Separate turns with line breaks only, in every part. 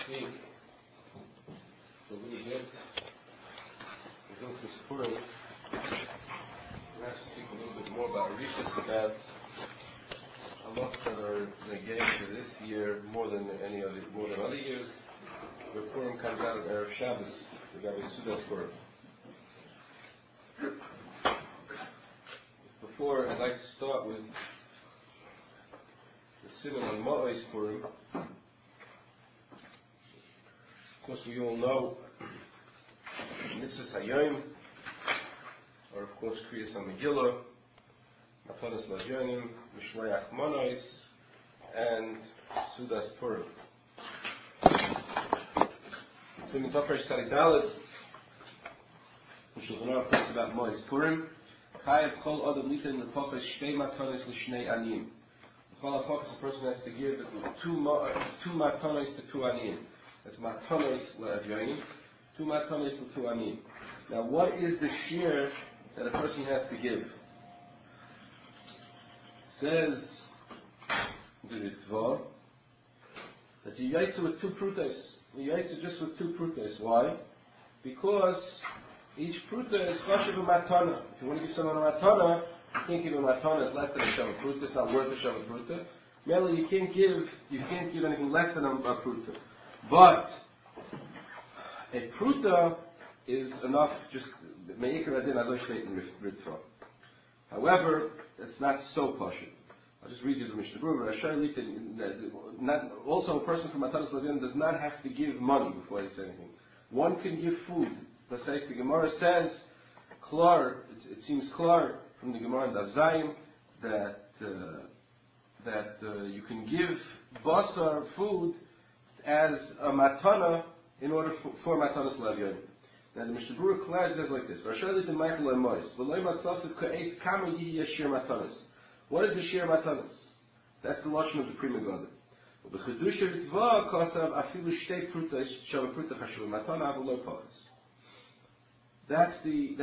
speak a little bit about this Purim. We'll have to speak a little bit more about Rishas, about halachos that are negated to this year more than other years. Where Purim comes out of Erev Shabbos, we have a Sudas Purim. Before, I'd like to start with the Siman on Ma'os Purim. Of course, we all know Mitzvahs Hayom, or of course Kriyas HaMegillah, Matanos Lavyonim, Mishloach Manos, and Sudas Purim. Siman Tafresh Tzadi Daled, Shulchan Aruch talks about Ma'os Purim. Chayav Kol Adam Litin L'Pachas Shtei Matanos L'Shnei Aniyim. The Chol HaPachas, a person has to give two matanos to two aniyim. That's matanos le'avyonim, two matanos to two aniyim. Now, what is the shear that a person has to give? Says the Ritva that you yaitzu with two prutas. You yaitzu just with two prutas. Why? Because each pruta is chashuv a matana. If you want to give someone a matana, you can't give a matana it's less than a shava pruta. It's not worth a shava pruta. Merely, you can't give anything less than a pruta. But a pruta is enough. Just meikar adin azoy shteit in Ritva. However, it's not so pashut. I'll just read you the Mishnah Berurah. Also, a person from Matanos Lavyonim does not have to give money before he says anything. One can give food. The Gemara says, it seems clear from the Gemara in Daf Zayim that you can give basar food as a matana in order for matanas lavyonim. Now the Mishnah Berurah says like this: what is the shir matanas? That's the lashon of the Pri Megadim. That's the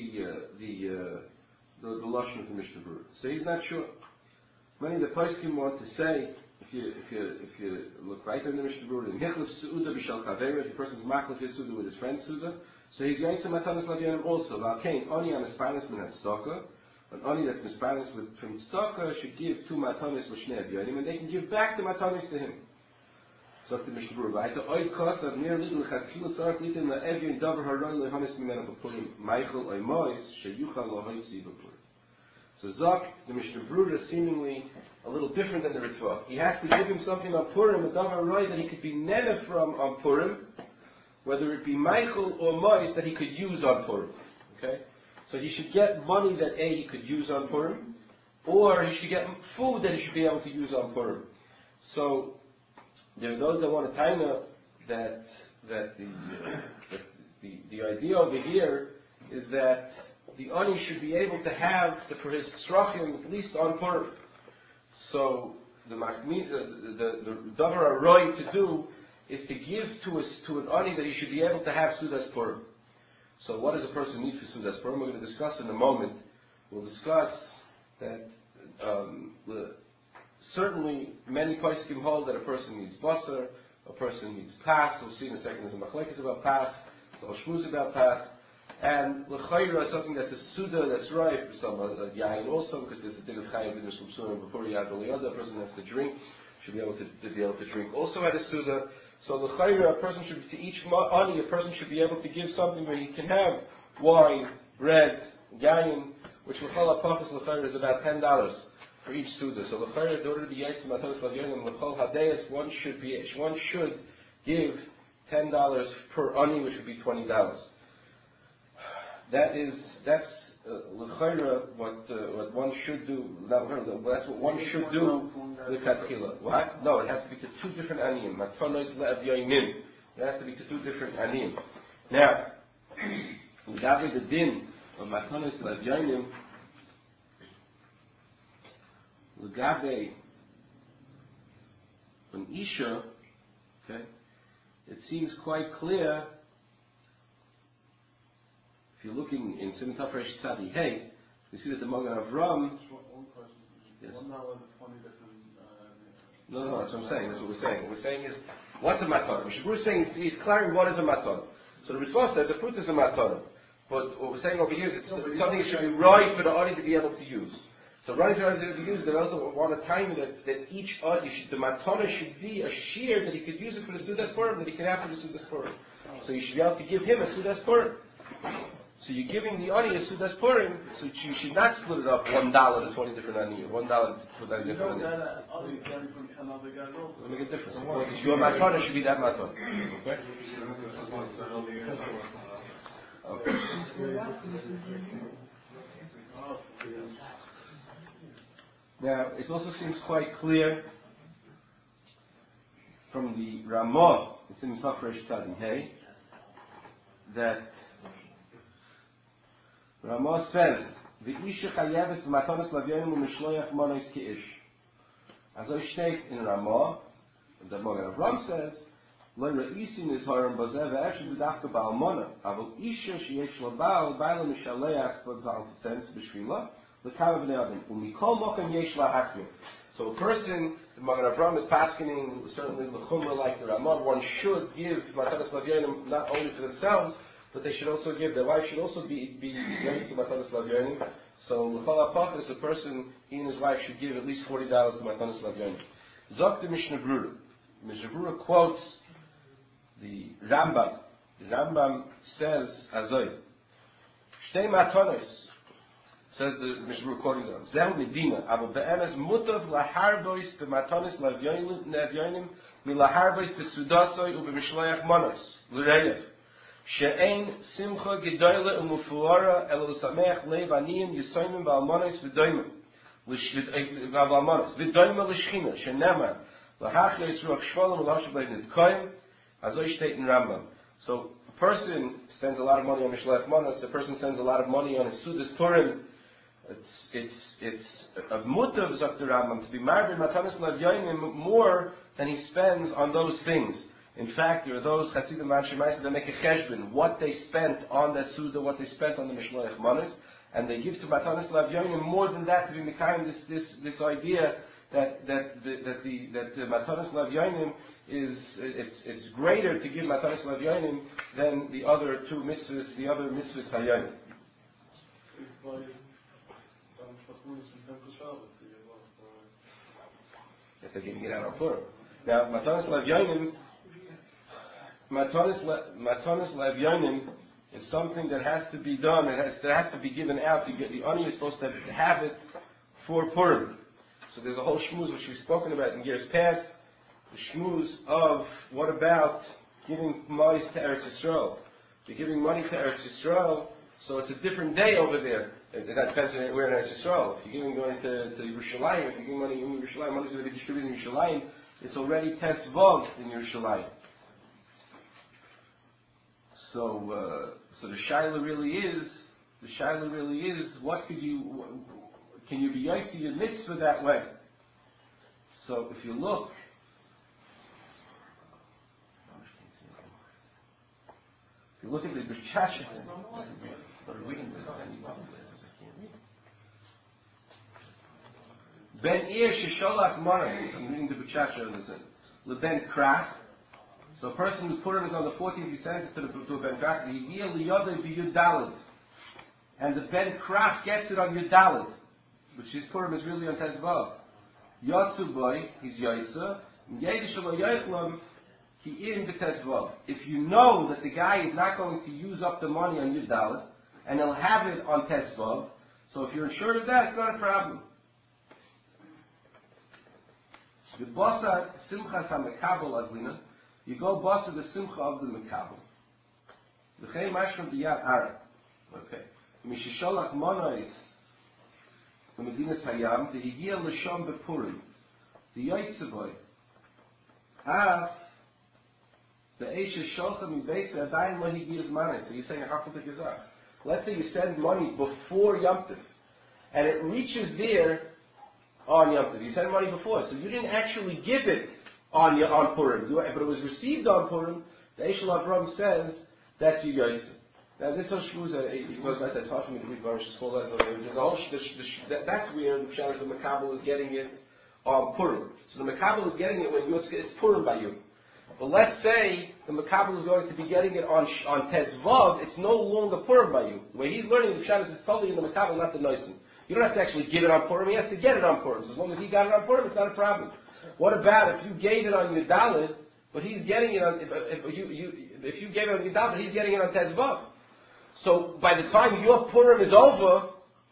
lashon of the Mishnah Berurah. So he's not sure. Many of the poskim want to say, if you look right in the Mishnah Berurah, in Hichlef Su'uda B'Shal Kavera, if the person's machlef his Su'uda with his friend Su'uda, so he's going to Matanos Lavyonim also. V'alkein, Oni am Mispanis min Tzedakah, an Oni that's Mispanis from Tzedakah should give two Matanos L'Shnei Avyonim, and they can give back the Matanos to him. So the Mishnah Berurah, V'ayta Oid Kosav Nir Lidl Chatchil Tzarek Litin La'Evyon Davar Haron Le'Hanis Mimena B'Purim Meichel Oy Mois Sheyuchal Lo'Hoitzi B'Purim. So Zok, the Mishnah Berurah, seemingly a little different than the Ritva. He has to give him something on Purim, a Davar Roy that he could be nene from on Purim, whether it be Meichel or Mois that he could use on Purim. Okay? So he should get money that he could use on Purim, or he should get food that he should be able to use on Purim. So there are those that want to taina that the idea over here is that the ani should be able to have for his tzrachim at least on Purim. So the davar aroi to do is to give to an ani that he should be able to have sudas Purim. So what does a person need for sudas Purim? We're going to discuss in a moment. We'll discuss that certainly many poskim hold that a person needs basar, a person needs pas. We'll see in a second. There's a machlekes about pas, there's a shmuz about pas, and l'chayra something that's a suda that's right for some yain also, because there's a din of chayim in the subsurim before you have the other person has to drink, should be able to drink also at a suda. So l'chayra, a person should to each ani, a person should be able to give something where he can have wine, bread, yain, which l'chol ha'pachas l'chayra is about $10 for each suda. So l'chayra, in order to be yaitz matanos lavyonim l'chol hadayas, one should give $10 per ani, which would be $20. That's l'chayra what one should do. That's what one should do with katchila. What? No, it has to be to two different aniyim. Matanos le'avyonim. It has to be to two different aniyim. Now, regarding the din of matanos le'avyonim, L'gabe an isha, okay, it seems quite clear. If you're looking in Siman Tafresh Tzadi Hey, you see that the Magen Avram.
One person.
Yes.
1 hour and 20 different.
No, that's what I'm saying. That's what we're saying. What we're saying is, what's a matana? Mishnah Berurah is saying, he's clarifying what is a matana. So the Ritva says a fruit is a matana. But what we're saying over here is it's something that should be right for the Ani to be able to use. So right for the Ani to be able to use, they also want to time that each Ani, the matana should be a shear that he could use it for the Sudas Purim, that he could have for the Sudas Purim. So you should be able to give him a Sudas Purim. So you're giving the Ani a Sudas Purim, so you should not split it up $1 to 20 different Ani, $1 to 20 different Ani. It'll make a difference. Your matana should be that matana. Okay? Okay. Now, it also seems quite clear from the Ramah, it's in Tafresh Tzadi Hey, that Ramah says, "V'isha chayeves v'matanos lavyonim u'mishloyach monos ki'ish." As I state in Ramah, the Magen Avraham says, "Lo reisin is haram bazeh ve'eshes v'dafka ba'almona, avol isha sheyesh labal ba'al mishaleach v'ba'al titens b'shvila l'kama b'nei adam u'mikol mokem yesh la'akmir." So a person, the Magen Avraham is paskening certainly l'chumra like the Ramah. One should give matanos lavyonim not only for themselves, but they should also give, their wife should also be ready to Matanos Lavyonim. So, L'chol HaPachas, a person, he and his wife should give at least $40 to Matanos Lavyonim. Zok the Mishnah Berurah. Mishnah Berurah quotes the Rambam. The Rambam says, Azoi, Shtei Matanos, says the Mishnah Berurah quoting them, Zehu Medina, Avo Be'emes Mutav Laharbois B'Matanos Lavyonim Milaharbois B'Sudasoi U'B'Mishloyach Monos, L'Reyev. She'ein simcha gedoyle umufuara el l'sameach lev aniyim yisoyim ba'almonos v'doymim v'almonos v'doymim l'shchina she'nemar l'hach yisruach shvolim l'hashav lev nidkoyim azoi state in Rambam. So a person spends a lot of money on Mishloach Monos, a person spends a lot of money on his Sudas Purim. It's a mutav, zok the Rambam, to be married matanos lavyonim more than he spends on those things. In fact, there are those Hasidim Manshemaisa that make a cheshbon, what they spent on the Suda, what they spent on the Mishloach Monos, and they give to Matanos Lavyonim more than that to be Mekayim this idea that the Matanos Lavyonim is it's greater to give Matanos Lavyonim than the other two mitzvahs, the other mitzvahs Hayonim. If they're giving it out on Purim. Now, Matanos Lavyonim. Matanos Lavyonim is something that has to be done. That has to be given out. The Ani is supposed to have it for Purim. So there's a whole shmuz which we've spoken about in years past. The shmuz of what about giving money to Eretz Yisrael? You're giving money to Eretz Yisrael, so it's a different day over there. That depends on where in Eretz Yisrael. If you're giving money to Yerushalayim, if you're giving money in Yerushalayim, money is going to be distributed in Yerushalayim. It's already Tesvav in Yerushalayim. So the shaila really is, what can you be yaitzi your mitzvah that way? So if you look, at the B'Chasha, Ben Ir Shisholach Maras, I'm reading the B'Chasha, Leben Krach. So a person whose Purim is on the 14th, he sends it to a Ben Krach, and the Ben Krach gets it on Yudalid, which his Purim is really on Tezvav. Yotzu boy, he's Yaitza, if you know that the guy is not going to use up the money on Yudalid, and he'll have it on Tezvav, so if you're assured of that, it's not a problem. The Bosa Simchas HaMekabel Azlina, you go Bosa the Simcha of the Mekabel. The Chei Mashram B'Yad Ara. Okay. Mishisholach Monois, the Medinas Hayam, the Higia L'Shom B'Purim, the Yoitzevoy, Av, the Eisha Sholcha Mibesa Adayin Lo Higias Manis. So you're saying a Hafel Gizah. Let's say you send money before Yom Tov, and it reaches there on Yom Tov. You sent money before, so you didn't actually give it on Purim, but it was received on Purim. The Eishel Avram says that's your Yoitze. Now this whole shmuz, it goes like that. It's hard for me to read Baruch Sheskol. There's a whole that's where the Pshalish the Makabel is getting it on Purim. So the Makabel is getting it when it's Purim by you. But let's say the Makabel is going to be getting it on Tezvav, it's no longer Purim by you. The way he's learning the Shabbos is totally in the Makabel, not the Noisim. You don't have to actually give it on Purim, he has to get it on Purim. So as long as he got it on Purim, it's not a problem. What about if you gave it on Yudalid, but he's getting it on, if you gave it on Yudalid, but he's getting it on Tezvav. So by the time your Purim is over,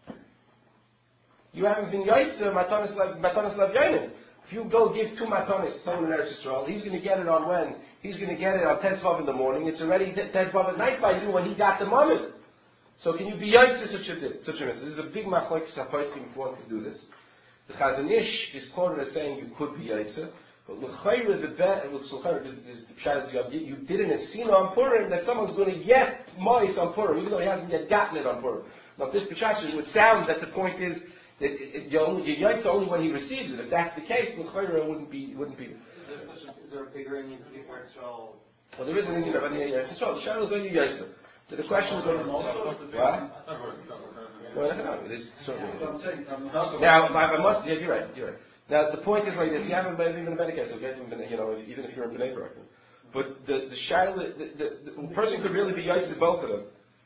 you haven't been Yosef, Matanas Lav Yonim. If you go give two matanis to someone in Eretz Yisrael, he's going to get it on when? He's going to get it on Tezvav in the morning. It's already Tezvav at night by you when he got the moment. So can you be Yosef such a mitzvah? This is a big machlokes haposkim if you want to do this. The Chazon Ish is quoted as saying you could be Yosef, but l'chayre the pshat is you did an esina on Purim that someone's going to get mois on Purim, even though he hasn't yet gotten it on Purim. Now this pshat would sound that the point is that you're Yaitz only when he receives it. If that's the case, l'chayra wouldn't be.
Is there a bigger Indian to be for Israel?
Well, there is an Indian about the Eretz Yisrael. The shadow is only Yaitz. So the question is on what? Well, it is certainly. Now, I must. Yeah, you're right. Now, the point is like this: you haven't been even a better case. Even if you're in Bnei Brak. But the shadow, the person could really be Yaitz both of them.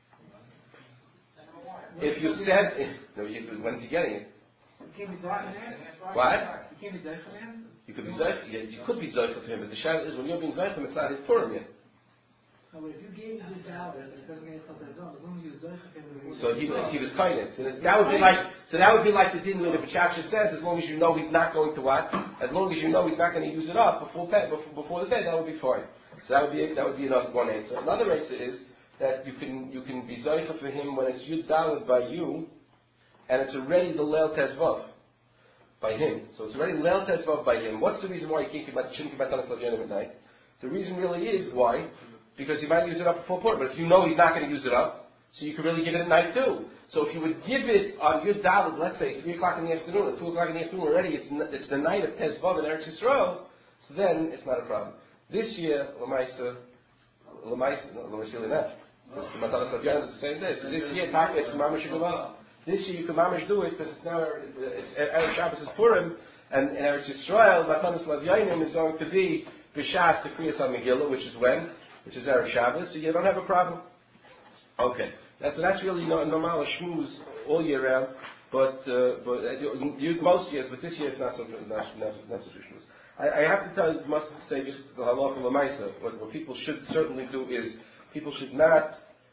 If you said, when's he getting it? What? You could be Zoyf. Yeah, you could be Zoyf of him, but the shadow is when you're being Zoyf of him, it's not his Purim yet.
No, but if you gave him the dollar, it doesn't mean it's not as long as you Zoyf of him.
So he was kindness. So that would be like the din where the B'chapsha says, as long as you know he's not going to what? As long as you know he's not going to use it up before the day, that would be fine. So that would be another one answer. Another answer is that you can be Zoyfa for him when it's Yud Daled by you, and it's already the Leil Tezvav by him. So it's already Leil Tezvav by him. What's the reason why you shouldn't give Matanas Lav Yonim at night? The reason really is why? Because he might use it up before Purim, but if you know he's not going to use it up, so you can really give it at night too. So if you would give it on Yud Daled, let's say 3 o'clock in the afternoon or 2 o'clock in the afternoon already, it's the night of Tezvav in Eretz Yisrael, so then it's not a problem. This year, Lamaisa, really not. The Matanas Lav Yonim is the same day. So this year, it's Mamash Gavana. This year you can Mamash do it because it's now Erev Shabbos is Purim, and in Eretz Yisrael, Matanas Lav Yonim is going to be B'Shas to Kriyas HaMegillah, which is when? Which is Erev Shabbos, so you don't have a problem. Okay. That's really normal shmooze all year round, but most years, but this year it's not such a shmooze. I have to tell you, must say just the halacha l'maisa. What people should certainly do is people should not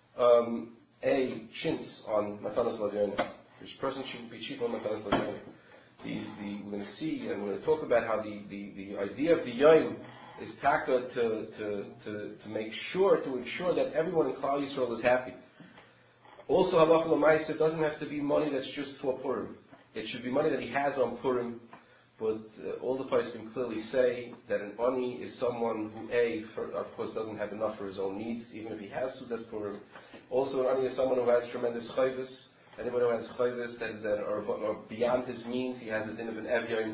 chintz on Matanas Lav Yonim. This person shouldn't be cheap on Matanas Lav Yonim. We're going to see and we're going to talk about how the idea of the Yom is taka to make sure, to ensure that everyone in Klal Yisrael is happy. Also, halacha l'maisa, it doesn't have to be money that's just for Purim. It should be money that he has on Purim. But all the places can clearly say that an ani is someone who, of course, doesn't have enough for his own needs, even if he has Sudas Purim. Also, an ani is someone who has tremendous chayvus. Anyone who has chayvus that are beyond his means, he has the din of an evyon.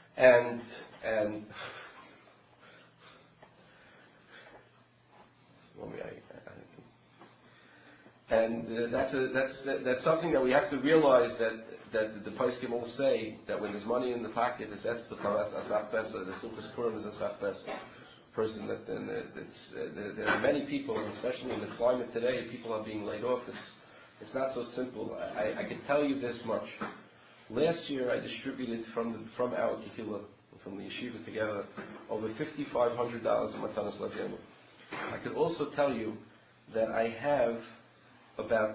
And that's something that we have to realize that the poskim all say that when there's money in the pocket, it's asach besa. The suchas purim is asach besa. Person there are many people, especially in the climate today, people are being laid off. It's not so simple. I can tell you this much. Last year, I distributed from our kehillah, from the yeshiva together, over $5,500 in Matanas Lav Yonim. I could also tell you that I have about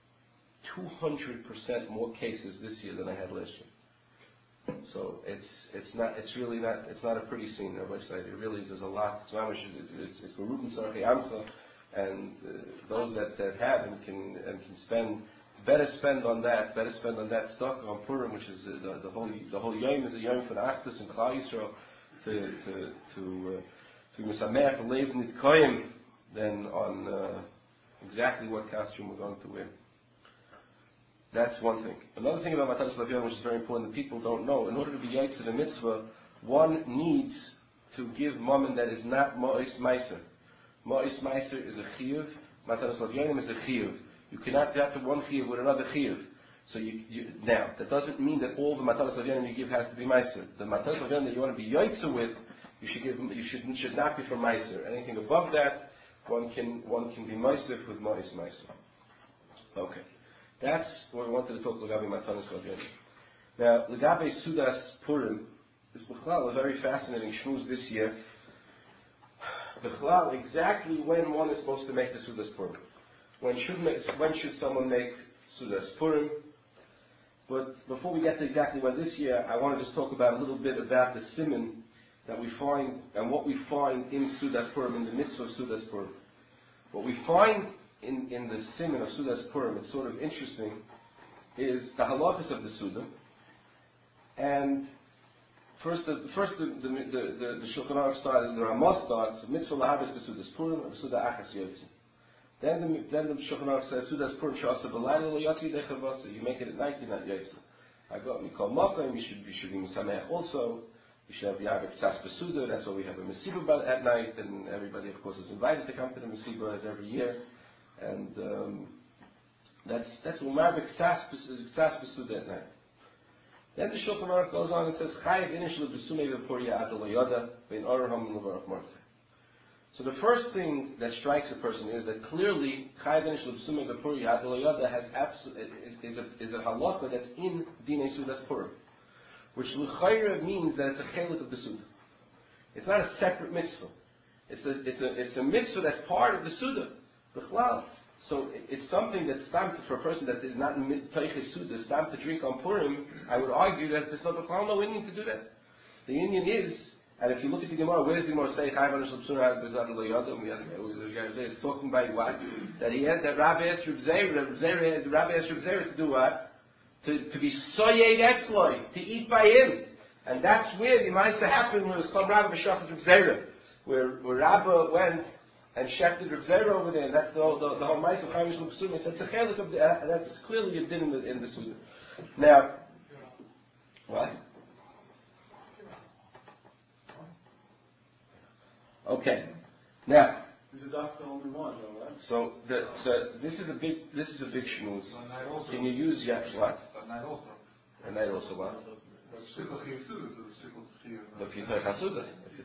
200% more cases this year than I had last year. So it's not a pretty scene, Rabbi Said. It really is. There's a lot. It's Berubin Sarchi Amcha, and those that have and can spend better spend on that stock on Purim, which is the whole Yom is a Yom for the Achdus and Klal Yisrael to Misameach and Lev Nitkoyim than on exactly what costume we're going to wear. That's one thing. Another thing about Matanas Lav Yonim, which is very important, that people don't know. In order to be Yaitz in a mitzvah, one needs to give mammon that is not Ma'is Meiser. Ma'is Meiser is a chiyuv. Matanas Lav Yonim is a chiyuv. You cannot get to one chiyuv with another chiyuv. So now, that doesn't mean that all the Matanos Avyanim you give has to be Meiser. The Matanos Avyanim that you want to be Yoitzer with, should not be from Meiser. Anything above that, one can be Meiser with Mois Meiser. Okay. That's what we wanted to talk about Matanos Avyanim. Now, Legabe Sudas Purim is a very fascinating shmuz this year. Exactly when one is supposed to make the Sudas Purim. When should someone make Sudas Purim? But before we get to exactly when this year, I want to just talk about a little bit about the siman that we find and what we find in Sudas Purim, in the mitzvah of Sudas Purim. What we find in the siman of Sudas Purim, it's sort of interesting, is the halachas of the Suda. And first the Shulchan Aruch started, the Ramah starts, mitzvah lahabes besudas Purim, and besuda achas yotzi. Then the Shulchan Aruch says, Sudas Purim shasa b'layla lo yotzi dechavasa. You make it at night, you're not yotzi. I got mikol makom. You should be misameh also. You should have the Avik Tzas Besuda. That's why we have a Mesiba at night, and everybody, of course, is invited to come to the Mesiba as every year. And that's Umavik Tzas Besuda at night. Then the Shulchan Aruch goes on and says, Chayav inish lebesumei v'purya ad loyoda vein oraham l'varach mordechai. So the first thing that strikes a person is that clearly Chayav inish lebesumei v'purya ad loyoda is a halakha that's in Dinei Sudas Purim, which l'chayra means that it's a chelik of the Suda. It's not a separate mitzvah. It's a mitzvah that's part of the Suda. B'chlal. So it's something that's stamped for a person that is not in Teiches Suda, stamped to drink on Purim. I would argue that there's no Indian to do that. The Indian is, and if you look at the Gemara, where does the Gemara say, it's talking about what? That he had, that Rabbi asked Reb Zera to do what? To be soyed etzloi, to eat by him. And that's where the Maisa happened when it was called Rabbi B'Shachat Reb Zera, where Rabbi went and shechted Reb Zera over there, and that's the whole Maisa of Chaimish L'Psum. He said, that's clearly a din in the Suda. Now, what? Okay. Now,
is the doctor only one, though, right?
So this is a big shmuz. Can you use what?
At night also.
At night also what? But if you take Hasuda.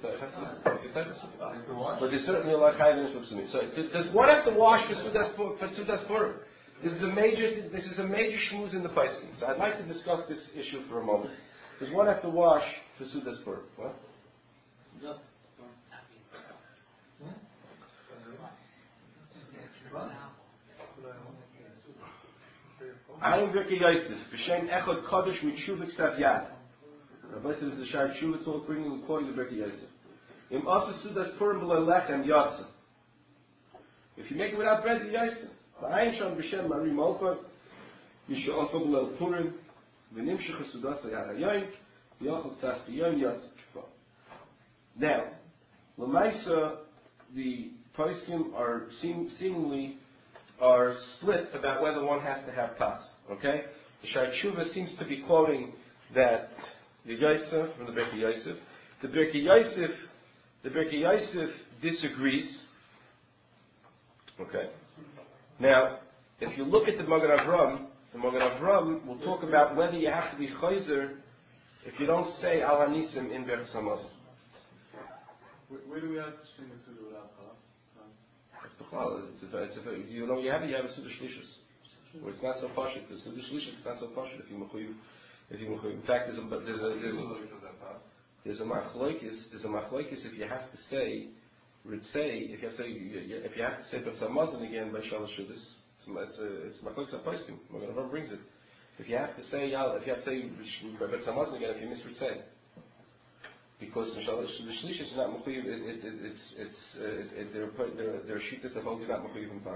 But there's certainly a lot of Chayav Inish. So does one have to wash for Sudas Purim? This is a major shmuz in the Paiskim. So I'd like to discuss this issue for a moment. Does one have to wash for Sudas Purim? What?
Yes.
Ein Birkei Yosef, b'shem echad kodesh mitshuva k'sav yad. Rabbi says the Shar Tshuva talk, bringing and quoting the Birkei Yosef. Im asa sudas purim b'lo lechem yotza. If you make it without bread, you yotza. V'ayin sham b'shem mari malpa, yisho'ofa b'lo purim, v'nimshach sudas yad hayoyim, v'yochel tzas b'yom yotza. Now, l'maisa, the Poskim are seemingly are split about whether one has to have pas. Okay, the Shar Tshuva seems to be quoting that the Yosef from the Birkei Yosef. The Birkei Yosef disagrees. Okay. Now, if you look at the Magen Avraham will talk about whether you have to be chayzer if you don't say al hanisim in Berachas Hamazon.
Where do we have to string the Suda without pas?
You have a Suda Shlishus, where it's not so pashut. The Suda Shlishus is not so pashut if you mechuyev. In fact, there's a machlokes if you have to say ritzei, if you have to say Berachas Hamazon again by Shalosh Shudas, it's machlokes apostim. Magen Avraham brings it. If you have to say Berachas Hamazon again, if you miss ritzei. Because the Shlish is not mechuyev, there are shittas that hold you not mechuyev in pas.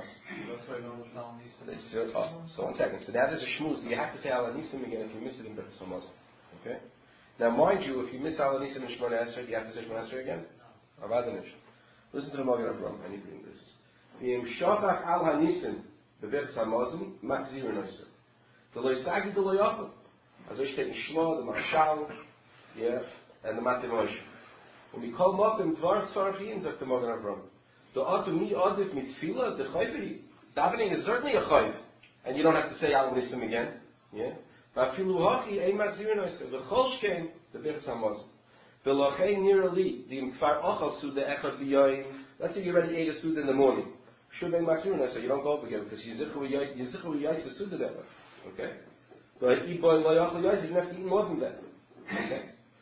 So 1 second. So now there's a shmuz. You have to say al hanisim again if you miss it in Berachas Hamazon. Okay. Now mind you, if you miss al hanisim in Shemona Esrei, you have to say Shemona Esrei again. Avadanish. Listen to the Magen Avraham. I need to read this. V'im shachach al hanisim beBerachas Hamazon machzir noiser. The loisagi the loyachol. As I state in Shlo, the Marshal, yeah. And the Matimosh. When we call Mokim Dvar Tzarachin, sagt the Magen Avraham. The Atum Mi Adif Mitfila, the Chayvi. Davening is certainly a Chayv. And you don't have to say Al Nisim again. Yeah? Vafilu hachi ein machzirin oisei. V'chol shkein, the Birchas Hamazon. V'lochei nirali, the kfar ochal suda echad b'yoyin. Let's say you already ate a suda in the morning. Shuv ein machzirin oisei, you don't go up again, because you zichu v'yoytz a suda that way. Okay? But eat boy lo yachal yoytz, you don't have to eat more than that. Okay?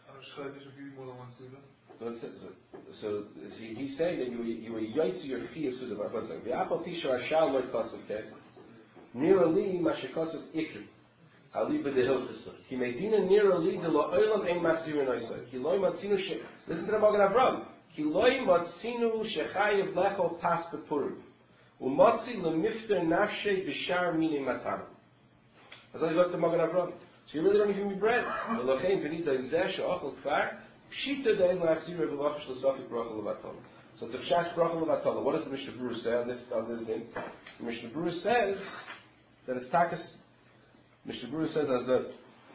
So he's saying that you were yaitzi your chi of suda. One second. V'achal tisha ashal loy kosav. Okay. Nira li mashikosav ikri. Ali b'dehilchasa. Ki medina nira li de lo olam ein machzirin oisai. Ki loy matzinu she. Listen to the Magen Avraham. Ki loy matzinu shechayev lechol pas bepurim. Umatzi lemifter nafshei b'shar mini matam. As I said to Magen Avraham. So you really don't give me bread. V'lochein v'nita imzeh she'ochel kfar. Pshita dein la'achzira v'lochash l'safik brachal l'vatala. So it's a pshat brachal l'vatala. What does the Mishnah Berurah say on this thing? The Mishnah Berurah says that it's takas. Mishnah Berurah says as a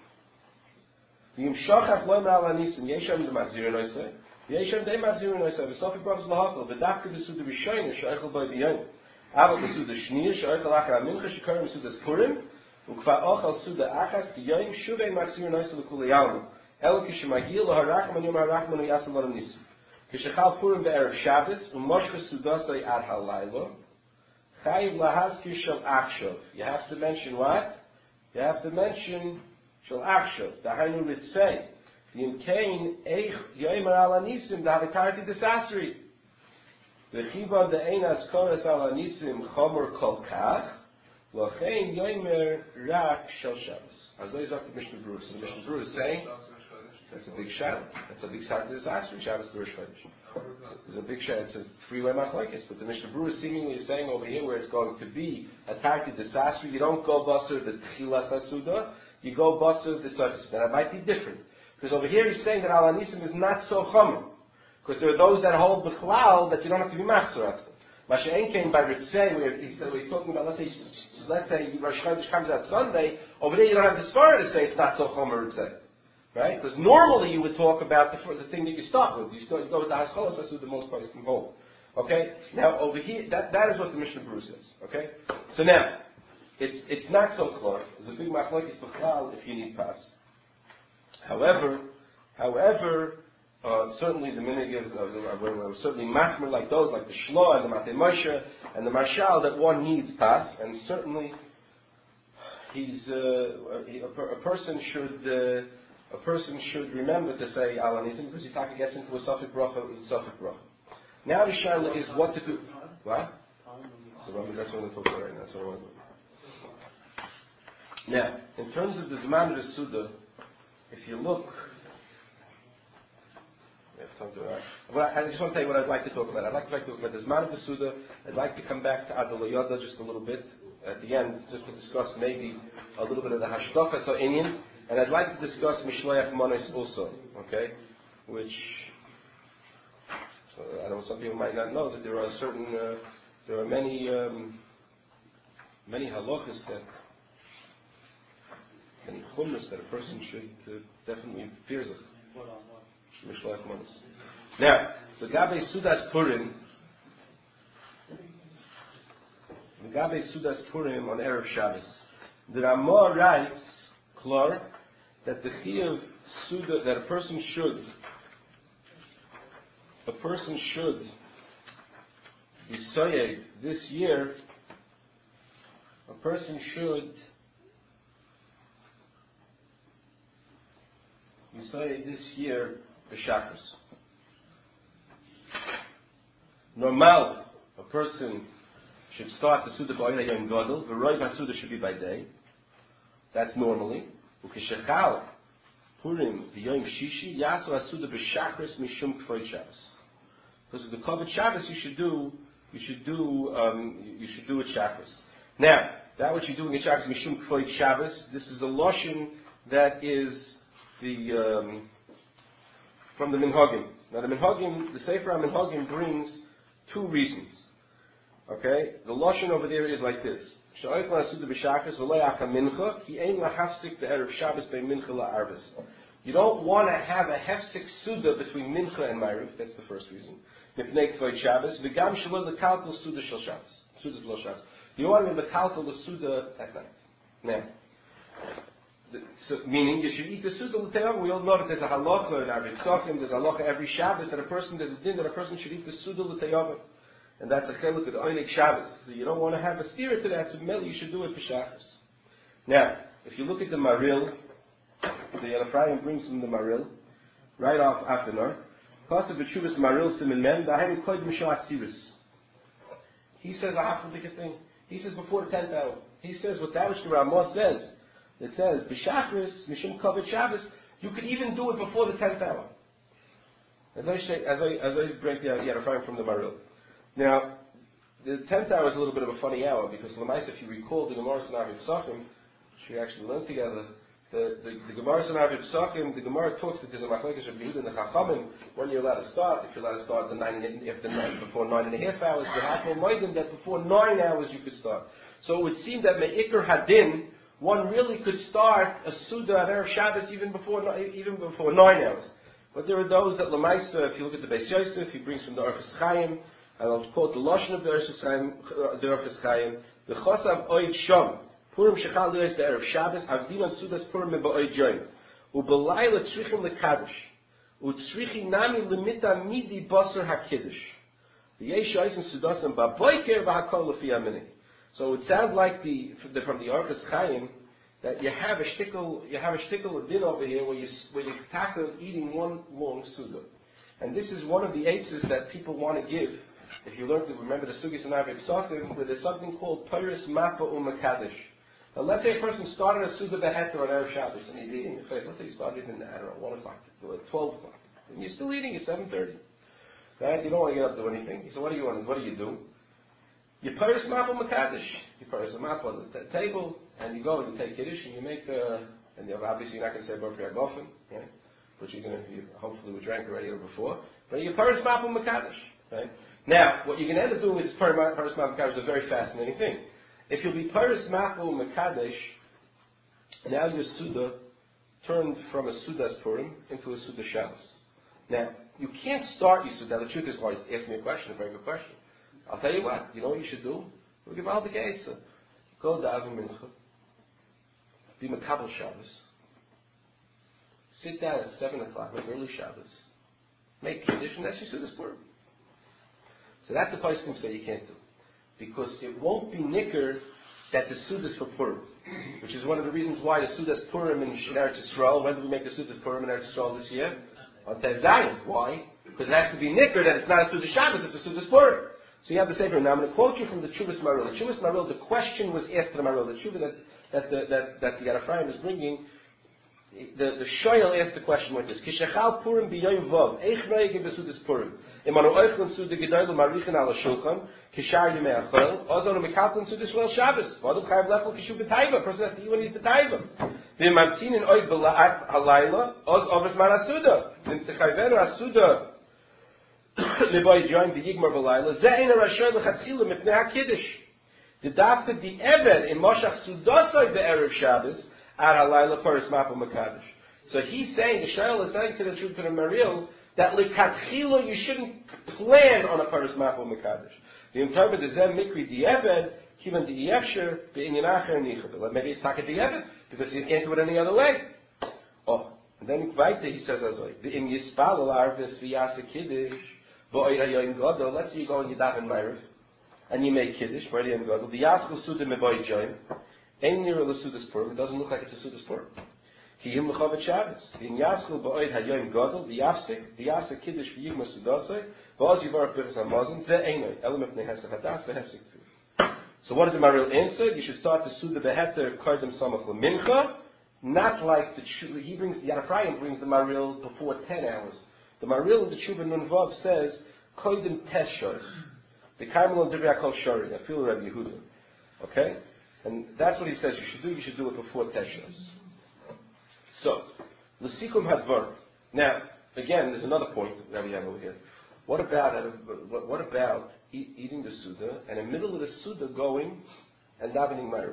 Yimshachach loy ma'al anisim yeshem de machzirin oisei yeshem de machzirin oisei v'safik brachal l'hatala v'dafka v'suda v'shoyne she'ochel b'y b'yoyim aval v'suda shniya she'ochel achar ha'mincha she'karim v'suda s'purim u'kva ochel suda achas k'yoyim shuvei machzirin oisei l'kulei yalma Elo kishemagil laharachman yom harachman uyasel l'ram nisim. Kishechal purim be'erev Shabbos u'moshcha sudasai ad halaylo chayiv lahazkir shel achshov. You have to mention what? You have to mention shel achshov. Dahainu ritzei. V'im kein eich yomer ala nisim dahavikarti desasri. V'chiva de'ein askoras ala nisim chomer kol kach lochein yomer rak shel Shabbos. As I said to Mishnah Berurah. So the Mishnah Berurah is saying that's a big shadow. That's a big shadow disaster. Shabbos to Rosh Chodesh. There's a big shadow. It's a three-way machlokes. But the Mishnah Berurah seemingly is saying over here where it's going to be attacked disaster. You don't go basar the tchilas hasuda. You go basar the tzadis. That might be different because over here he's saying that al anisim is not so chomer because there are those that hold the chalal that you don't have to be machzor at. Masha'en came by Ritzei where he's talking about let's say Rosh Chodesh comes out Sunday. Over there you don't have the svara to say it's not so chomer Ritzei. Right? Because normally you would talk about the thing that you start with. You go with the Haskalas, that's what the most place can hold. Okay? Now, over here, that is what the Mishnah Berurah says. Okay? So now, it's not so clear. There's a big machlokes b'chlal if you need pas. However, certainly the minig of, certainly machmer like those, like the Shloah and the Matei Moshe and the Marshal, that one needs pas, and certainly a person should remember to say al anisim because he gets into a safek bracha with a safek bracha. Now the shaila is what to do. What? So that's what we're talking about right now. So now, in terms of the Zman of the Suda, if you look, I just want to tell you what I'd like to talk about. I'd like to talk about the Zman of the Suda. I'd like to come back to Adol Yoda just a little bit at the end, just to discuss maybe a little bit of the Hashkafa so Inyan. And I'd like to discuss Mishloach Manos also, okay? Which, I know some people might not know that there are many halachas many chumras that a person should definitely fear Mishloach Manos. Now, the Gabe Sudas Purim on Erev Shabbos, the Ramah writes, Klor, that the chiyuv suda that a person should be soyev this year. A person should be soyev this year b'shachris. Normal, a person should start the suda b'oyla yom gadol. The roiv hasuda should be by day. That's normally. Ukeshachal Purim v'yom shishi yasu asuda b'shachris mishum k'foy Shabbos. Because of the kavod Shabbos you should do it Shabbos. Now that what you're doing at Shabbos mishum k'foy Shabbos. This is a lashon that is from the Minhagim. Now the Minhagim, the Sefer HaMinhagim brings two reasons. Okay, the lashon over there is like this. You don't want to have a hefsik suda between mincha and ma'ariv. That's the first reason. You don't want to have a kalkul the suda at night. Now, So, meaning you should eat the Suda L'Teyava. We all know that there's a halacha in Arvei Psachim, there's a halacha every Shabbos that there's a din that a person should eat the Suda L'Teyava. And that's a chelik of the Oinig Shabbos. So you don't want to have a steer to that, so maybe you should do it for Shabbos. Now, if you look at the Maril, the Ephraim brings from the Maril, right off after Nor, Kosav B'Tshuvas Maril Simin Mem, Dahem Koid Mishah Asiris. He says a half-a thing. He says before the 10th hour. He says what that which the Ramah says. It says, B'Shachris, Mishum Kavod Shabbos, you could even do it before the 10th hour. As I break the Ephraim from the Maril. Now, the 10th hour is a little bit of a funny hour, because Lamais, if you recall the Gemara in Arvei Psachim, which we actually learned together, the Gemara in Arvei Psachim, the Gemara talks that there's a machlokes of Yehuda and the Chachamim, when you're allowed to start. If you're allowed to start before 9.5 hours, the Hakol Moedim, that before 9 hours you could start. So it would seem that Me'ikr Hadin, one really could start a Suda at Erev Shabbos even before 9 hours. But there are those that Lamaisa, if you look at the Beis Yosef, he brings from the Orchos Chaim, and I'll quote the Lashon of the Orchos Chaim, the Chosav Oid Shom, Purim Shechal Leis the Erev Shabbos, Avdin Sudas Purim Me'oid Joim, Ubelayla Tzrichim Lekadosh, Utzrichim Nami Limita Midi Basar HaKiddush, V'yesh Oisen Sudasam Baboiker V'Hakol Lefi Aminik. So it sounds like from the Orchos Chaim that you have a shtickle din over here where you tackle eating one long suda, and this is one of the eitzes that people want to give. If you learn to remember the sugis in Arvei Psachim, where there's something called Peiros Mapa Umakadosh. Now let's say a person started a suda beheter on Erev Shabbos and he's eating. Let's say he started in 1 o'clock, 12 o'clock, and you're still eating at 7:30. Right? You don't want to get up to do anything. So what do you want? What do you do? You Peiros Mapa Umakadosh. You Peiros Mapa on the table. And you go and you take Kiddush and you make, and obviously you're not going to say Bofri Agofen, right? Which hopefully we drank already or before. But you Paris Mapul Makadosh, right? Now, what you're going to end up doing with this Paris Mapul Makadosh is a very fascinating thing. If you'll be Paris Mapul Makadosh, now your Suda turned from a Suda's Purim into a Suda Shabbos. Now, you can't start your Suda. The truth is, ask me a question, a very good question. I'll tell you what, you know what you should do? We'll give all the gates. Go daven mincha. Be Makabel Shabbos. Sit down at 7 o'clock, make early Shabbos. Make Kiddush, and that's your Sudas Purim. So that the Poskim say you can't do. Because it won't be nicker that the Sudas for Purim. Which is one of the reasons why the Sudas Purim in Eretz Yisrael, when did we make the Sudas Purim in Eretz Yisrael this year? On Tez Zayin. Why? Because it has to be nicker that it's not a Sudas Shabbos, it's a Sudas Purim. So you have the Sefer. Now I'm going to quote you from the Tshuvas Maril. The Tshuvas Maril, the question was asked to the Maril. The Tshuva that the Yad Ephraim is bringing, the Shoyal asked the question like this: Kishachal Purim b'yoyim vov, eich noyegim b'sudas Purim. Imanu oichlin suda gedoylu marichin ala shulchan, kishar yimei achol, ozonu mekalklin sudas shel Shabbos. V'adum chayv lefel kishu b'taiva. A person has to eat when he's b'taiva. V'imamtinin oik halayla, oz overs man asuda. V'imtechayvenu asuda. Liboy join the Yigmar Balayla. Ze'ena Rashoy L'Chatzila Mipnei HaKiddush. The Dafka the Eved in Moshach Sudosoi be'erev Shabbos at Halayla Paris Mapa Makadosh. So he's saying, the Shail is saying to the Maril, that L'Chatzila you shouldn't plan on a Paris Mapa Makadosh. The interpret the Zem Mikri the Eved, Kivan the Yefsher, Be'inyanachar Nicha. Maybe it's Taka the Eved, because you can't do it any other way. Oh, and then he says as well, the Im Yispal Arvis V'Yasa Kiddush. Let's say you go and you daven Ma'ariv, and you make Kiddush, Ma'ariv Gadol. The Yaskul Suda Meboy Joim, Ein Nira L'Sudas Purim. It doesn't look like it's a Sudas Purim. Ki Yim L'Chavet Shabbos. The Yaskul Ba'oid HaYoim Gadol. The Yasik Kiddush V'Yigma Sudasai. V'Oz Yivarach B'Chas HaMazon. Ze Einoi. Elam Epnei Hesach Hadas V'Hesach Tfiv. So what did the Maril answer? You should start the Suda Beheter Koydem Samach L'Mincha. Not like the Yad Ephraim brings the Maril before 10 hours. The Maril of the Tshuva Nun Vav says, Koidim Teshor. The Karmel and Divrei HaKol Shori. I feel Rabbi Yehuda. Okay? And that's what he says you should do. You should do it before Teshors. So, L'Sikum Hadvar. Now, again, there's another point that we have over here. What about eating the Suda, and in the middle of the Suda going and davening Ma'ariv?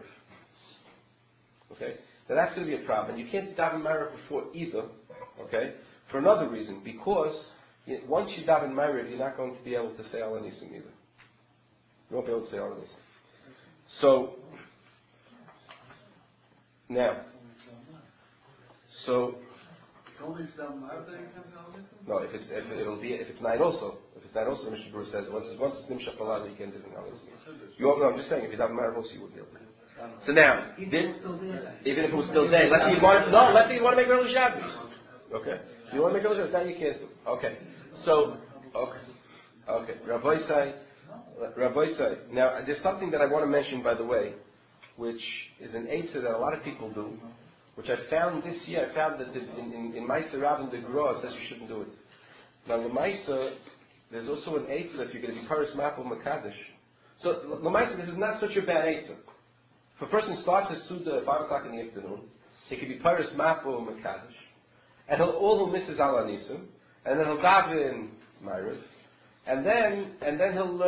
Okay? Now that's going to be a problem. You can't daven Ma'ariv before either. Okay? For another reason, because once you daven Ma'ariv, you're not going to be able to say Al Anisim either. You won't be able to say Al Anisim. So, now, So,
Only if the Marta you can tell me?
no, if it's night also. If it's night also, the Mishnah Berurah says, once it's Nimshach Balala, you can't do it now. No, I'm just saying, if you daven Marav also, you would be able to. So now, even if it was still day, let's say you want to make early Shabbos. Okay. You want to make early Shabbos, now you can't do it. Okay. So, okay. Rabbi say, now there's something that I want to mention, by the way, which is an eitzah that a lot of people do, which I found this year. I found that in Meiser Rav the Gra says you shouldn't do it. Now, the Meiser, there's also an eitzah if you're going to be Paris Mapel Makadish. So, the Meiser, this is not such a bad eitzah. If a person starts his Suda at 5 o'clock in the afternoon, he can be Paris Mapel Makadish, and all he'll miss is Al Anisim, and then he'll daven Ma'ariv, and then he'll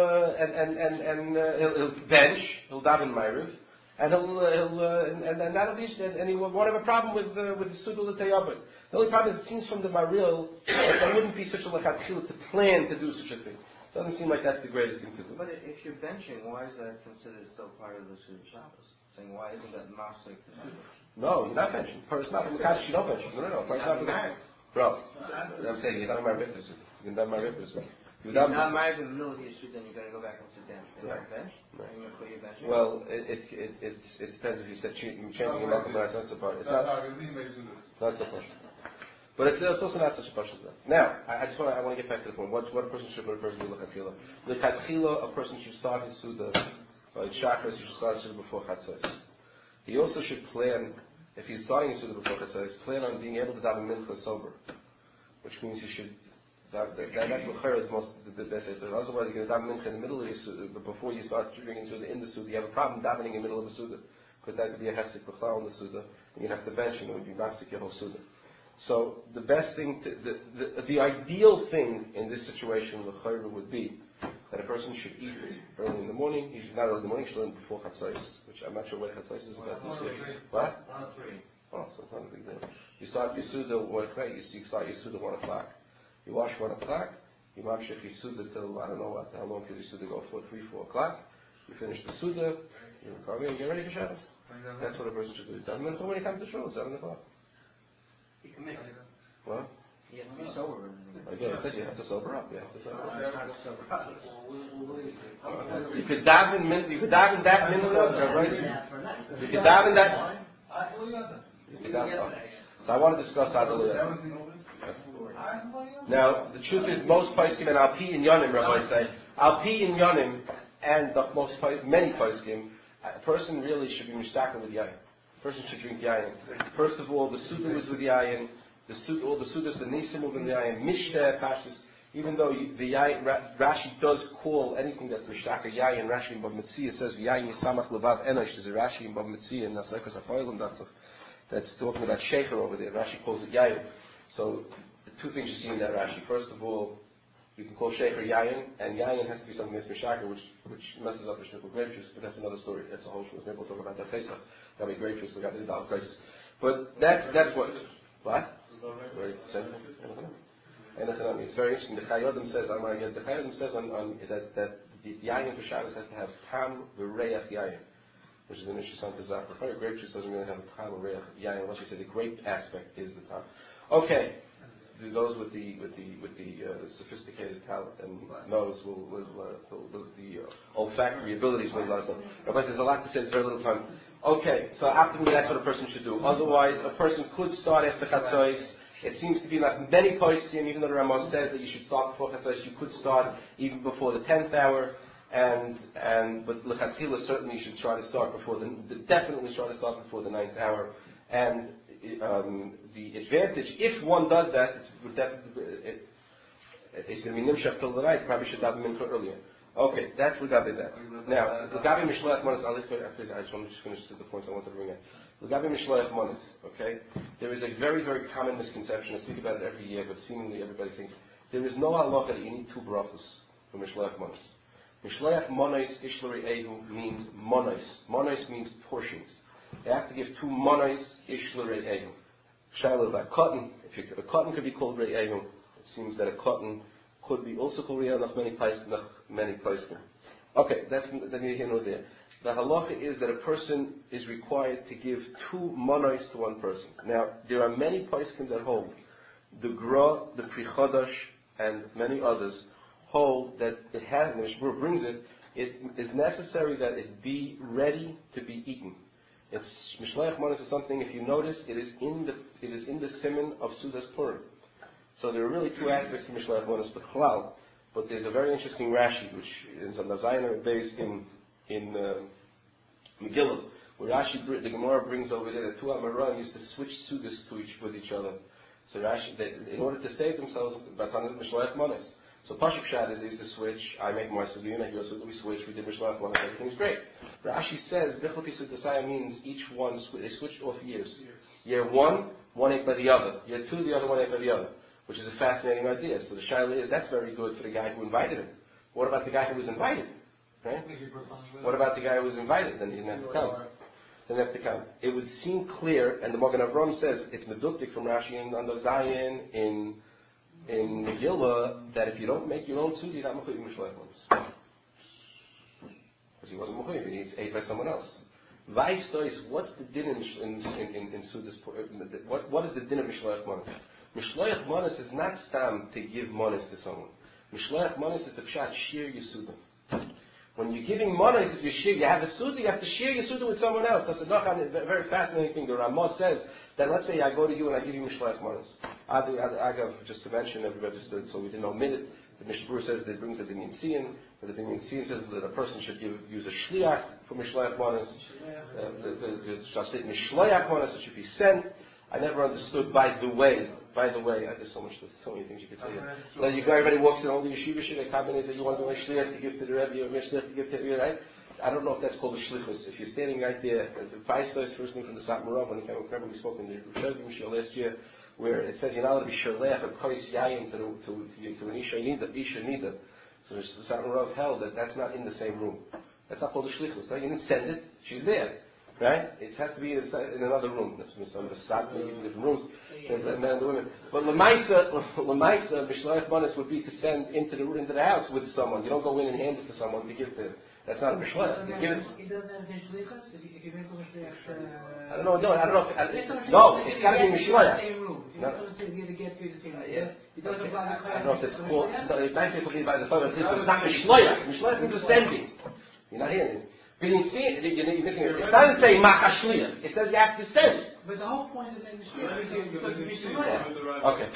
bench, he'll daven Ma'ariv, and and that'll be, and he won't have a problem with the Suda L'Tayabit. The only problem is it seems from the Maril that wouldn't be such a lechatchila to plan to do such a thing. Doesn't seem like that's the greatest thing to do.
But if you're benching, why is that considered still part of the Suda Shabbos? Saying why isn't that mafsek?
No, you're not benching. Paris Mapel Makadish, you don't bench. No. Paris Mapel Makadish. Bro, I'm saying you're not my Rifus. You're not my Rifus.
You're not married in the middle of your suit, then you're going to go back and sit down.
Right.
Bench?
Right.
Are you going to put your bench?
Well, it depends if you said changing your Malcolm, but it's not so part. It's not so much. But it's also not such a push as that. Now, I want to get back to the point. What a person should, what a person should look at Chila. Look at Chila, a person should start his Suda, in Chakras, he should start his Suda before Chatzos. He also should plan, if he's starting his Suda before Chatzos, plan on being able to daven Mincha sober. Which means you should, that's what Chayr is the best answer. Otherwise, you're going to daven Mincha in the middle of your Suda, but before you start drinking Suda in the Suda, you have a problem davening in the middle of the Suda. Because that could be a Hesek B'chal in the Suda, and you'd have to bench, and it would be Mafsik your whole Suda. So the best thing, the ideal thing in this situation with Chayra would be that a person should eat early in the morning. He should not early in the morning. He should eat before Chatzos, which I'm not sure what Chatzos is about this year. What?
1 or 3.
Oh, so it's not a big deal. You start your Suda 1 o'clock. You start your Suda 1 o'clock. You wash 1 o'clock. You mamshech your Suda till I don't know how long could your Suda go for 3, 4 o'clock. You finish the Suda. You come in and get ready for Shabbos. That's what a person should do. Doesn't matter how many times the shul, 7 o'clock.
You commit.
What?
You have to be sober.
Again, I said you have to sober up. You have to sober up. You could daven that minute. You could daven that. So I want to discuss Adaliyah. Now, the truth is, most poskim and Alpi in Yonim, Rabbi say, Alpi in Yonim, and many poskim, a person really should be mishtaken with yayin. A person should drink yayin. First of all, the Suda was with yayin. All the Sudas, the Nisim of the yayin, Mishteh, Pashtus. Even though the yayin, Rashi does call anything that's mishtaka yayin. Rashi in Bab Metzia says yayin yisamach levav enosh. There's a Rashi in Bab Metzia in Nasaikas Afoilim that's talking about shecher over there. Rashi calls it yayin. So the two things you see in that Rashi. First of all, you can call shecher yayin, and yayin has to be something that's mishaka, which messes up the shtickle grape juice. But that's another story. That's a whole shul. Maybe we'll talk about that Pesach. Got me grape juice. We got the dollar crisis. But that's what. Very simple. It's very interesting. The Chayodim says, that the yayin for Shabbos has to have tam v'reach yayin, which is an interesting tezach. Grape juice doesn't really have a tam v'reach yayin unless you say the grape aspect is the tam. Okay, those with the sophisticated palate and nose the olfactory abilities will let us know. Rabbi, there's a lot to say. There's very little time. Okay, so after me, that's what a person should do. Otherwise, a person could start after Chatzos. It seems to be like many poskim, even though the Ramah says that you should start before Chatzos, you could start even before the 10th hour. But L'chatchila, certainly you should try to start definitely try to start before the 9th hour. And the advantage, if one does that, it's going to be nimshach till the night. Probably should have them in earlier. Okay, that's L'gabe that. Now, L'gabe Mishloach Monos, I just want to just finish the points I wanted to bring in. L'gabe Mishloach Monos, okay? There is a very, very common misconception, I speak about it every year, but seemingly everybody thinks, there is no halacha that you need 2 brachos for Mishloach Monos. Mishloach Monos, Ishlari Ehu, means monos. Monos means portions. You have to give 2 monos, Ishlari Ehu. Shiloh, about cotton, a cotton could be called Re'ehu. It seems that a cotton could be also called Re'ehu, many places. Okay, that's neither here nor there. the halacha is that a person is required to give 2 monos to one person. Now, there are many poskim that hold, the Gra, the Pri Chodosh, and many others hold that it has, and the Mishnah brings it is necessary that it be ready to be eaten. It's Mishloach Manos is something, if you notice, it is in the siman of Sudas Purim. So there are really 2 aspects to Mishloach Manos B'chlal, but there's a very interesting Rashi, which is on the Zayin based in Megillah, where Rashi, the Gemara brings over there that 2 Amaran used to switch Sudas with each other. So Rashi, in order to save themselves, Batan Mishloach Manos. So Pashuk Shad is they used to switch. I make more Sudiyun, I do Suda, we switch, we did Mishloach Manos, everything's great. Rashi says, Bichlati Suddasaya means each one, they switched off years. Year 1, one ate by the other. Year 2, the other one ate by the other. Which is a fascinating idea. So the Shaila is, that's very good for the guy who invited him. What about the guy who was invited? Right? What about the guy who was invited? Then he didn't have to come. Didn't have to come. It would seem clear, and the Magen Avram says, it's meduktik from Rashi and on the Zayin in Megillah, that if you don't make your own suda, you're not mechuyev Mishloach Manos. Because he wasn't mechuyev, he ate by someone else. Vaistois, what's the din in Sudas? What is the din of Mishloach Manos? Mishloach Manos is not stam to give manos to someone. Mishloach Manos is the pshat shir yisuda. When you're giving manos, if you shir, you have a suda, you have to share your suda with someone else. That's a very fascinating thing. The Ramah says that let's say I go to you and I give you Mishloach Manos. Agav, just to mention, everybody understood, so we didn't omit it. The Mishnah says that it brings the Binyan Siyan. The Binyan Siyan says that a person should use a shliach for Mishloach Manos. The Mishloach Manos, it should be sent. I never understood, by the way, there's so many things you could say. Like everybody walks in all the yeshiva shit, they come in and say, you want to do a shliach to give to the Rebbe, or a shliach to give to the Rebbe, right? I don't know if that's called a shlichus. If you're standing right there, the Paisla is first thing from the Satmar Rav, when he came, remember we spoke in the Rishonim Shul last year, where it says you're not allowed to be shliach of kois yayin to an isha nida. So the Satmar Rav held that that's not in the same room. That's not called a shlichus. Right? You didn't send it, she's there. Right? It has to be in another room. That's some of the Satmar, even different rooms, the men and the women. But Lamaisa, Mishloach Manos would be to send into the house with someone. You don't go in and hand it to someone to give to them. That's not a Mishloach.
It doesn't have Mishloachas? If you make a Mishloach...
I don't know, no, it's got to be Mishloach.
If you make someone say, give a get to the same room, it doesn't apply to
I don't know if it's called, it might be by the phone, but it's not Mishloach. Mishloach means sending. You're not hearing it. Being seen, you're missing it. It doesn't say Machashliach. It says you have to send.
But the whole point of making Mishloach is because of Mishloach.
Okay.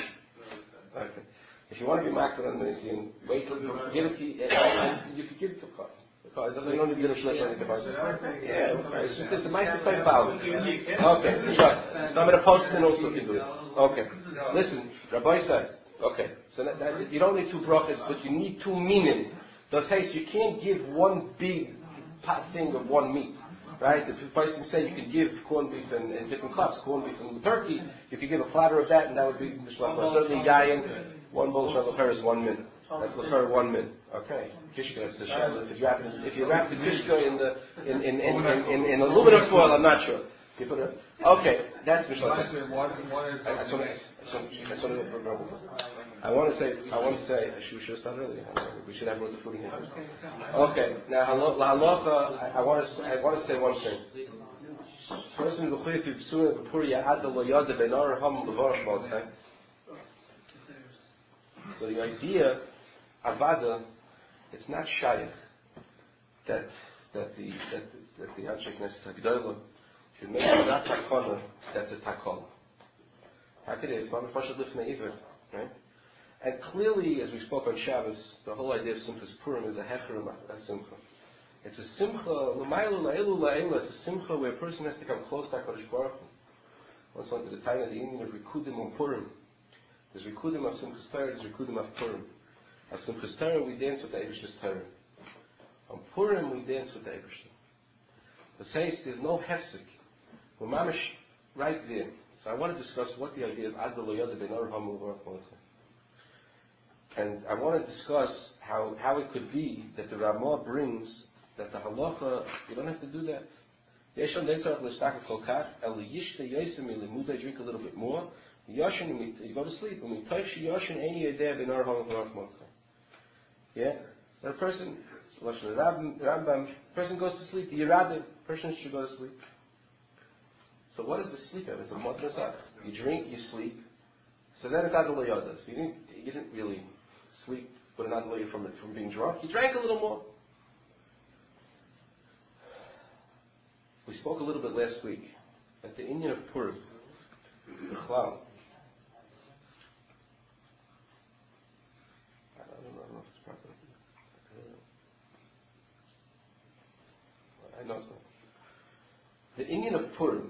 If you want to be makar on the Nisian, wait till you give it to you could give it to a car. It doesn't only give a shliach on the car. Yeah, it's just it's a nice to play power. Okay, so I'm going to post it also can do it. Okay, listen, Rabbi said, okay, so that you don't need 2 brachas, but you need 2 minim. Thus, hey, so you can't give one big pot thing of one meat. Right? The person say you can give corned beef in different cups, corned beef and turkey. You could give a platter of that, and that would be mishloach. Certainly, yayin, 1 bowl of lecher is 1 min. That's lecher 1 min. Okay. Kishka, that's the shem. If you wrap the kishka in aluminum foil, I'm not sure. You put it. Okay, that's mishloach. I want to say, we should have started earlier. We should have brought the food in here first. Okay, now, halacha, I want to say one thing. Person who chayiv b'surim b'pur ya'ad lo yada benar ham levarach malchai. So the idea, avada, it's not shaykh that the Anshe Knesset Hagdolah should make that takona, that's a takol. How could it? It's not a fashal lifnei iver, right? And clearly, as we spoke on Shabbos, the whole idea of Simchas Purim is a hecher a simcha. It's a simcha, l'maylu la'elu la'elu, it's a simcha where a person has to come close to HaKadosh Baruch Hu. Once went to the time of the Indian of Rikudim on Purim. There's Rikudim of Simchas Torah, there's Rikudim of Purim. Of Simchas Torah, we dance with the Eibishter's Torah. On Purim, we dance with the Eibishter. The says there's no hefsek. We're mamish right there. So I want to discuss what the idea of Ad lo yada ben Arham Levarach Malchai. And I want to discuss how it could be that the Ramah brings that the halacha, you don't have to do that. You drink a little bit more. You go to sleep. Yeah? That a person, Lashon Rambam, person goes to sleep, the Yeradim, person should go to sleep. So what is the sleep of? It's a madrasah. You drink, you sleep. So then it's Adal Yoda. So you didn't really sleep with an Adal from being drunk. You drank a little more. We spoke a little bit last week at the Inyan of Purim, B'chlal. I don't know if it's proper. I know it's not. The Inyan of Purim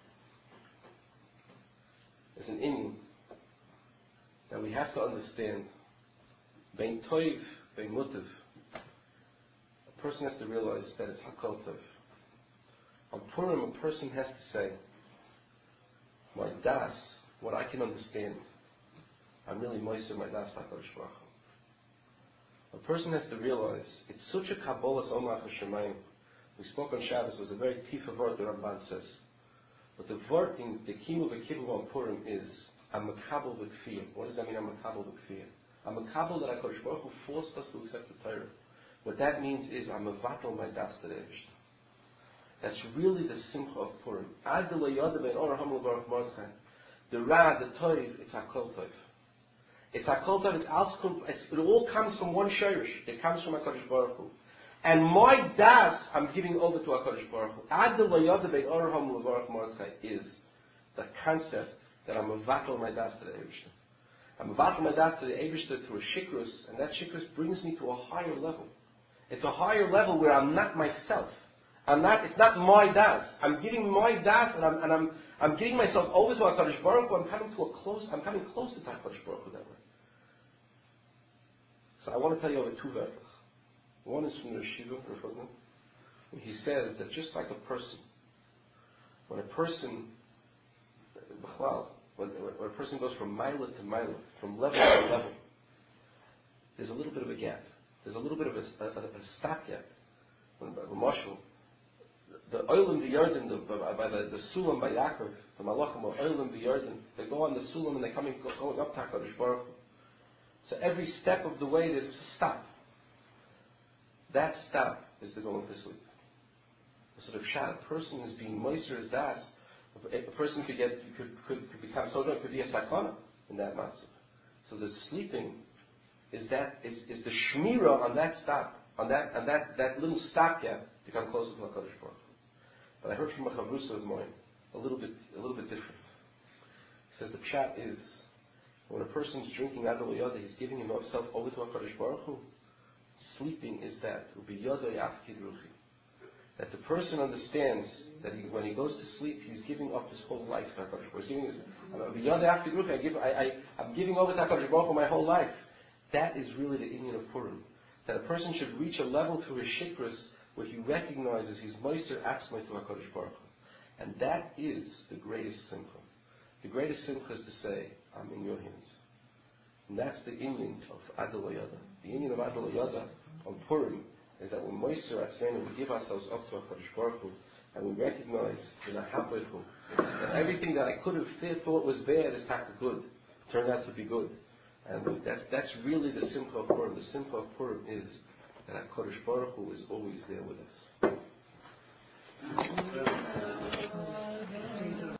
is an Inyan that we have to understand. Bein toiv, bein mutiv. A person has to realize that it's hakol tov. On Purim, a person has to say, my das, what I can understand, I'm really moiser my das HaKadosh Baruch Hu. A person has to realize, it's such a kabbalas omach v'shemayim. We spoke on Shabbos, it was a very tifa word the Ramban says. But the word in the Kimu v'Kivu on Purim is, I'm makabel v'kfiyah. What does that mean, I'm makabel v'kfiyah? I'm makabel that HaKadosh Baruch Hu forced us to accept the Torah. What that means is, I'm mevatel my das to the Eivishter. That's really the simcha of Purim. Ad lo yoda ben or hamul baruch Mordechai. The Ra, the Toiv, it's Hakol Toiv. It's Hakol Toiv. It all comes from one shirish. It comes from Hakadosh Baruch Hu. And my das, I'm giving over to Hakadosh Baruch Hu. Ad lo yoda ben or hamul baruch Mordechai is the concept that I'm a vatal my das to the Eivishter. I'm a vatal my das to the Eivishter through a shikrus, and that shikrus brings me to a higher level. It's a higher level where I'm not myself. It's not my das. I'm giving my das, and I'm giving myself over to HaKadosh Baruch Hu. I'm coming closer to HaKadosh Baruch Hu that way. So I want to tell you over two verses. One is from the Yeshiva, and he says that just like a person, when a person goes from mila to mila, from level to level, there's a little bit of a gap. There's a little bit of a stop gap. The Olam B'Yarden, by the Sulam by Yaakov, the Malachim of Olam B'Yarden, they go on the Sulam and they're going up to HaKadosh Baruch Hu. So every step of the way there's a stop. That stop is the going to sleep. The sort of shot, a person is being moister as das. A person could become so drunk, could be a sakana in that massive. So the sleeping is the shmira on that stop, on that little stopgap to come closer to HaKadosh Baruch Hu. But I heard from a chavrusa of mine a little bit different. He says the pshat is when a person's drinking Adal Yoda, he's giving himself over to HaKadosh Baruch Hu. Sleeping is that that the person understands that when he goes to sleep, he's giving up his whole life to HaKadosh Baruch Hu. I'm giving over to HaKadosh Baruch Hu my whole life. That is really the Inyan of Purim. That a person should reach a level through his shikras where he recognizes his moister atzmai to HaKadosh Baruch Hu. And that is the greatest simcha. The greatest simcha is to say, I'm in your hands. And that's the Inyan of Adal Yoda. The Inyan of Adal Yoda on Purim is that when moister atzmai, we give ourselves up to HaKadosh Baruch Hu, and we recognize in HaHapechu that everything that I could have thought was bad is taka good, turned out to be good. And that's really the simcha of Purim. The simcha of Purim is that HaKadosh Baruch Hu is always there with us.